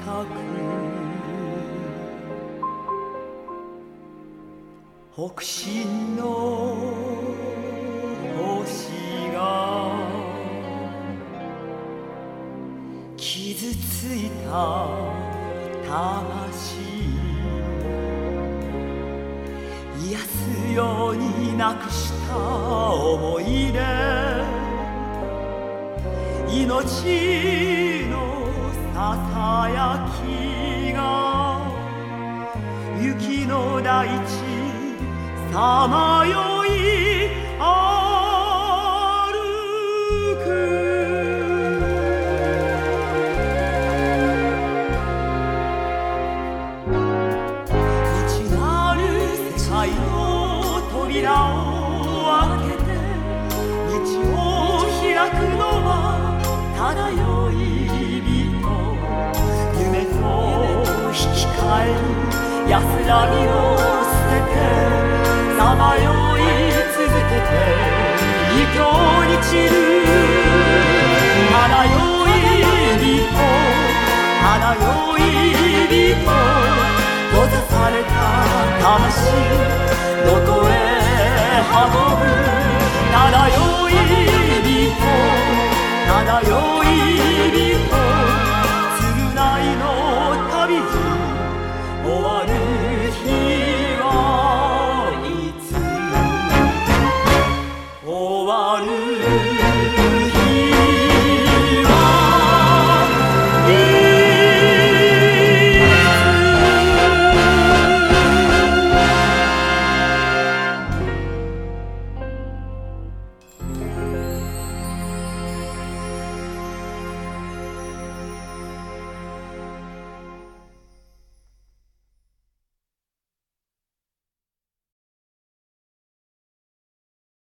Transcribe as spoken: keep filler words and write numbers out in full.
かく北進の星が傷ついた魂癒すようになくした思い出命のささやきが雪の大地さまよい歩く未知なる世界の扉を開けて道を開くのはただよい人夢と引き換える安らぎを捨ててさまよい続けて異境に散るただよい人ただよい人閉ざされた魂どこへ運ぶただよい人ただよい人償いの旅に終わる